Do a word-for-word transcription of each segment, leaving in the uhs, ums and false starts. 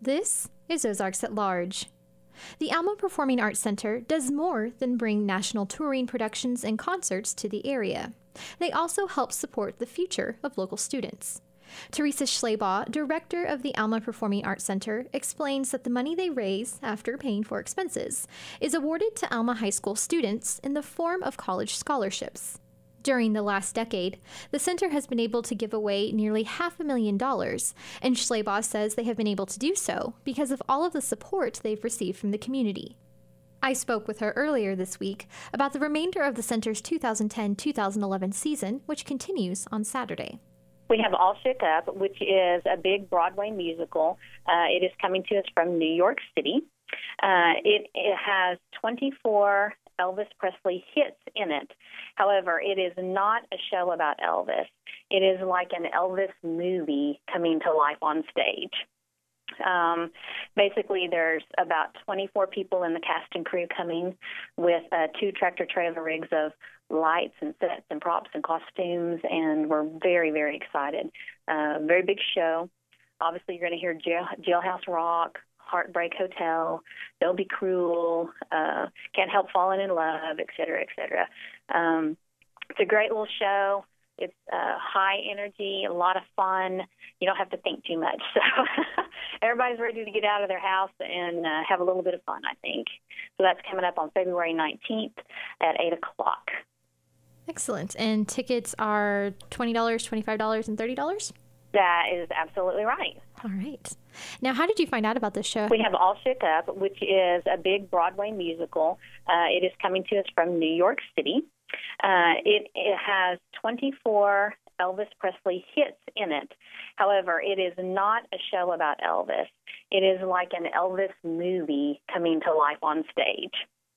This is Ozarks at Large. The Alma Performing Arts Center does more than bring national touring productions and concerts to the area. They also help support the future of local students. Teresa Schleybaugh, director of the Alma Performing Arts Center, explains that the money they raise after paying for expenses is awarded to Alma High School students in the form of college scholarships. During the last decade, the center has been able to give away nearly half a million dollars, and Schleybaugh says they have been able to do so because of all of the support they've received from the community. I spoke with her earlier this week about the remainder of the center's two thousand ten to two thousand eleven season, which continues on Saturday. We have All Shook Up, which is a big Broadway musical. Uh, it is coming to us from New York City. Uh, it, it has twenty-four Elvis Presley hits in it. However, it is not a show about Elvis. It is like an Elvis movie coming to life on stage. Um, basically, there's about twenty-four people in the cast and crew coming with uh, two tractor-trailer rigs of lights and sets and props and costumes, and we're very, very excited. Uh, very big show. Obviously, you're going to hear jail, Jailhouse Rock, Heartbreak Hotel, Don't Be Cruel, uh, Can't Help Falling in Love, et cetera, et cetera. Um, it's a great little show. It's uh, high energy, a lot of fun. You don't have to think too much. So everybody's ready to get out of their house and uh, have a little bit of fun, I think. So that's coming up on February nineteenth at eight o'clock. Excellent. And tickets are twenty dollars, twenty-five dollars, and thirty dollars? That is absolutely right. All right. Now, how did you find out about this show? We have All Shook Up, which is a big Broadway musical. Uh, it is coming to us from New York City. Uh, it, it has twenty-four Elvis Presley hits in it. However, it is not a show about Elvis. It is like an Elvis movie coming to life on stage.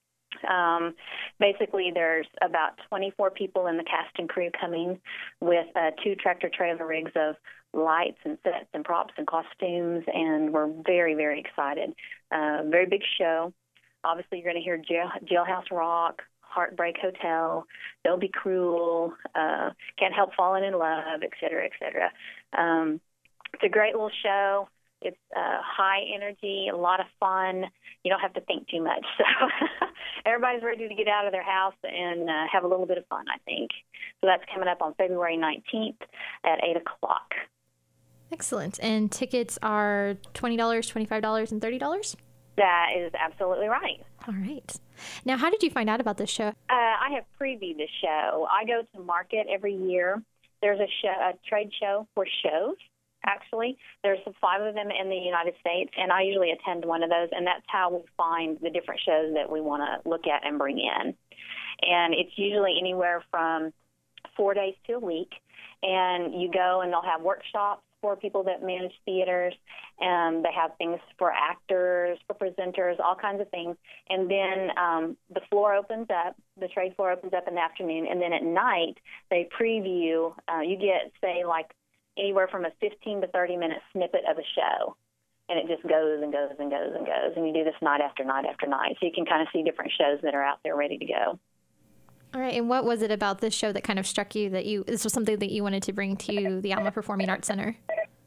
Um, basically, there's about twenty-four people in the cast and crew coming with uh, two tractor-trailer rigs of lights and sets and props and costumes, and we're very, very excited. Uh, very big show. Obviously, you're going to hear jail, Jailhouse Rock, Heartbreak Hotel, Don't Be Cruel, uh, Can't Help Falling in Love, et cetera, et cetera. Um, it's a great little show. It's uh, high energy, a lot of fun. You don't have to think too much. So everybody's ready to get out of their house and uh, have a little bit of fun, I think. So that's coming up on February nineteenth at eight o'clock. Excellent. And tickets are twenty dollars, twenty-five dollars, and thirty dollars? That is absolutely right. All right. Now, how did you find out about this show? Uh, I have previewed the show. I go to market every year. There's a, show, a trade show for shows, actually. There's five of them in the United States, and I usually attend one of those, and that's how we find the different shows that we want to look at and bring in. And it's usually anywhere from four days to a week, and you go and they'll have workshops for people that manage theaters, and they have things for actors, for presenters, all kinds of things. And then um, the floor opens up, the trade floor opens up in the afternoon, and then at night they preview. Uh, you get, say, like anywhere from a fifteen to thirty minute snippet of a show, and it just goes and goes and goes and goes. And you do this night after night after night, so you can kind of see different shows that are out there ready to go. All right, and what was it about this show that kind of struck you that you this was something that you wanted to bring to the Alma Performing Arts Center?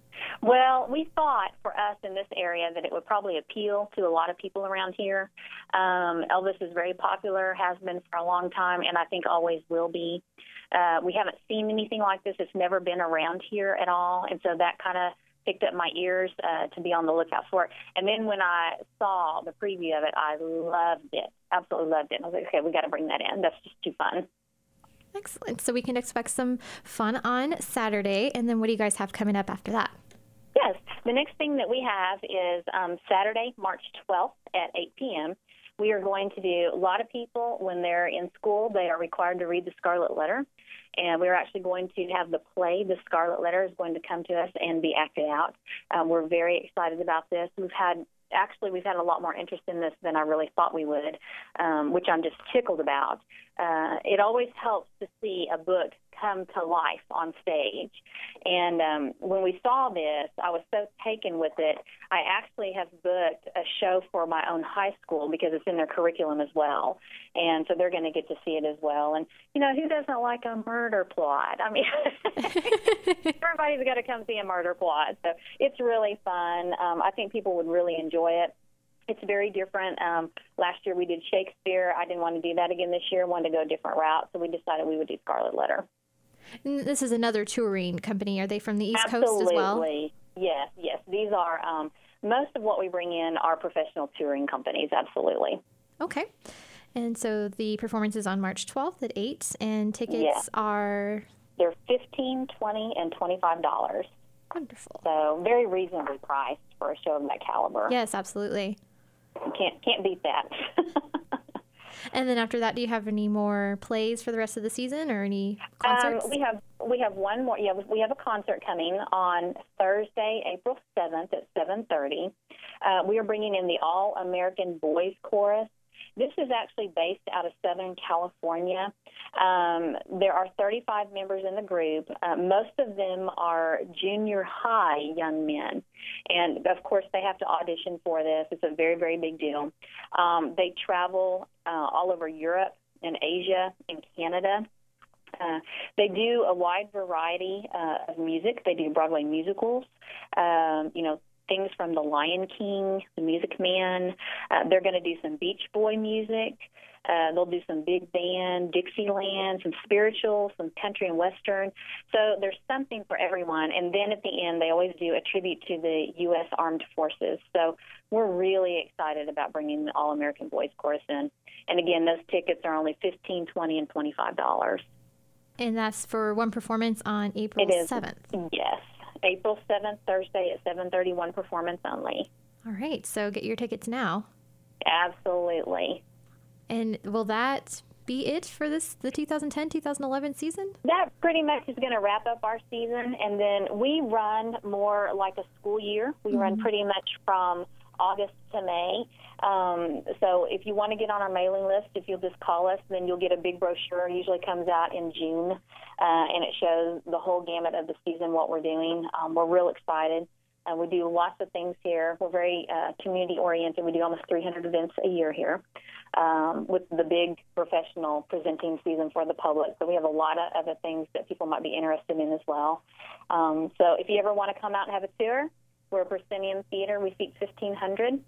Well, we thought for us in this area that it would probably appeal to a lot of people around here. Um, Elvis is very popular, has been for a long time, and I think always will be. Uh, we haven't seen anything like this. It's never been around here at all, and so that kind of picked up my ears uh, to be on the lookout for it. And then when I saw the preview of it, I loved it, absolutely loved it. I was like, okay, we got to bring that in. That's just too fun. Excellent. So we can expect some fun on Saturday, and then what do you guys have coming up after that? Yes. The next thing that we have is um, Saturday, March twelfth at eight p.m. We are going to do, a lot of people, when they're in school, they are required to read the Scarlet Letter. And we're actually going to have the play, The Scarlet Letter, is going to come to us and be acted out. Um, we're very excited about this. We've had, actually, we've had a lot more interest in this than I really thought we would, um, which I'm just tickled about. Uh, it always helps to see a book come to life on stage. And um, when we saw this, I was so taken with it. I actually have booked a show for my own high school because it's in their curriculum as well. And so they're going to get to see it as well. And, you know, who doesn't like a murder plot? I mean, everybody's got to come see a murder plot. So it's really fun. Um, I think people would really enjoy it. It's very different. Um, last year we did Shakespeare. I didn't want to do that again this year. I wanted to go a different route, so we decided we would do Scarlet Letter. And this is another touring company. Are they from the East Absolutely. Coast as well? Absolutely. Yes, yes. These are, um, most of what we bring in are professional touring companies, absolutely. Okay. And so the performance is on March twelfth at eight, and tickets yeah. are? They're fifteen dollars, twenty dollars, and twenty-five dollars. Wonderful. So very reasonably priced for a show of that caliber. Yes, absolutely. Can't can't beat that. And then after that, do you have any more plays for the rest of the season, or any concerts? Um, we have we have one more. Yeah, we have a concert coming on Thursday, April seventh at seven thirty. Uh, we are bringing in the All American Boys Chorus. This is actually based out of Southern California. Um, there are thirty-five members in the group. Uh, most of them are junior high young men. And, of course, they have to audition for this. It's a very, very big deal. Um, they travel uh, all over Europe and Asia and Canada. Uh, they do a wide variety uh, of music. They do Broadway musicals, um, you know, things from The Lion King, The Music Man. Uh, they're going to do some Beach Boy music. Uh, they'll do some big band, Dixieland, some spiritual, some country and western. So there's something for everyone. And then at the end, they always do a tribute to the U S Armed Forces. So we're really excited about bringing the All-American Boys Chorus in. And again, those tickets are only fifteen dollars, twenty dollars, and twenty-five dollars. And that's for one performance on April seventh. Yes. April seventh, Thursday at seven thirty, one performance only. All right, so get your tickets now. Absolutely. And will that be it for this the two thousand ten two thousand eleven season? That pretty much is going to wrap up our season, and then we run more like a school year. We mm-hmm. run pretty much from August to May. Um, so if you want to get on our mailing list, if you'll just call us, then you'll get a big brochure. It usually comes out in June, uh, and it shows the whole gamut of the season, what we're doing. Um, we're real excited. Uh, we do lots of things here. We're very uh, community-oriented. We do almost three hundred events a year here um, with the big professional presenting season for the public. So we have a lot of other things that people might be interested in as well. Um, so if you ever want to come out and have a tour, we're a proscenium theater. We seat fifteen hundred.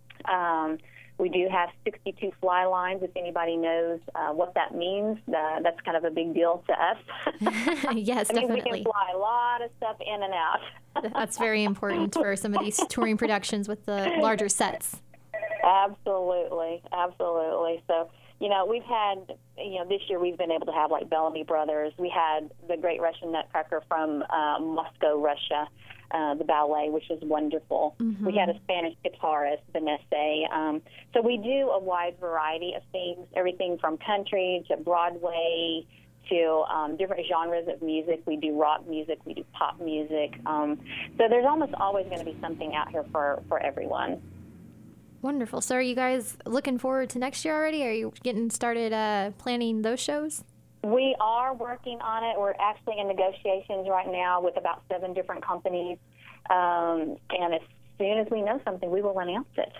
Um, we do have sixty-two fly lines. If anybody knows uh, what that means, uh, that's kind of a big deal to us. Yes, I mean, definitely. we can fly a lot of stuff in and out. That's very important for some of these touring productions with the larger sets. Absolutely, absolutely. So, you know, we've had, you know, this year we've been able to have like Bellamy Brothers. We had the Great Russian Nutcracker from uh, Moscow, Russia. Uh, the ballet, which was wonderful. Mm-hmm. We had a Spanish guitarist, Vanessa. Um, so we do a wide variety of things, everything from country to Broadway to um, different genres of music. We do rock music, we do pop music. Um, so there's almost always going to be something out here for, for everyone. Wonderful. So are you guys looking forward to next year already? Are you getting started uh, planning those shows? We are working on it. We're actually in negotiations right now with about seven different companies. Um, and as soon as we know something, we will announce it.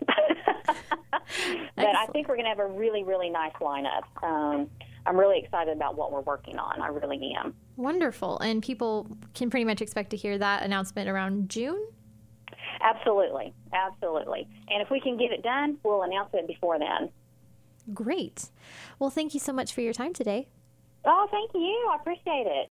But I think we're going to have a really, really nice lineup. Um, I'm really excited about what we're working on. I really am. Wonderful. And people can pretty much expect to hear that announcement around June? Absolutely. Absolutely. And if we can get it done, we'll announce it before then. Great. Well, thank you so much for your time today. Oh, thank you. I appreciate it.